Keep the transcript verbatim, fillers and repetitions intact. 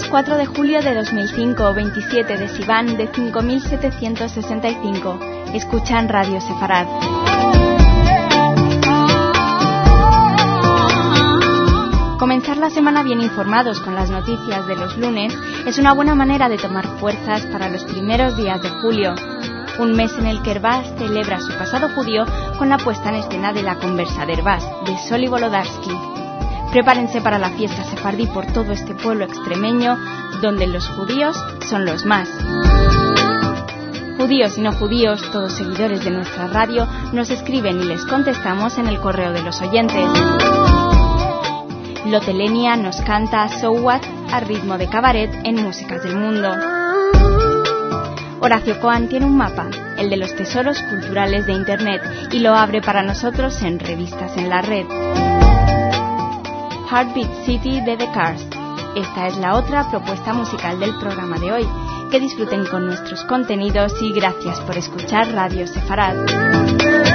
cuatro de julio de dos mil cinco, veintisiete de Sivan de cinco mil setecientos sesenta y cinco. Escuchan Radio Sefarad. Comenzar la semana bien informados con las noticias de los lunes es una buena manera de tomar fuerzas para los primeros días de julio, un mes en el que Herbás celebra su pasado judío con la puesta en escena de La Conversa de Herbás, de Soli Volodarsky. Prepárense para la fiesta sefardí por todo este pueblo extremeño, donde los judíos son los más. Judíos y no judíos, todos seguidores de nuestra radio, nos escriben y les contestamos en el correo de los oyentes. Lotelenia nos canta So What a ritmo de cabaret en Músicas del Mundo. Horacio Coan tiene un mapa, el de los tesoros culturales de Internet, y lo abre para nosotros en Revistas en la Red. Heartbeat City de The Cars. Esta es la otra propuesta musical del programa de hoy. Que disfruten con nuestros contenidos y gracias por escuchar Radio Sefarad.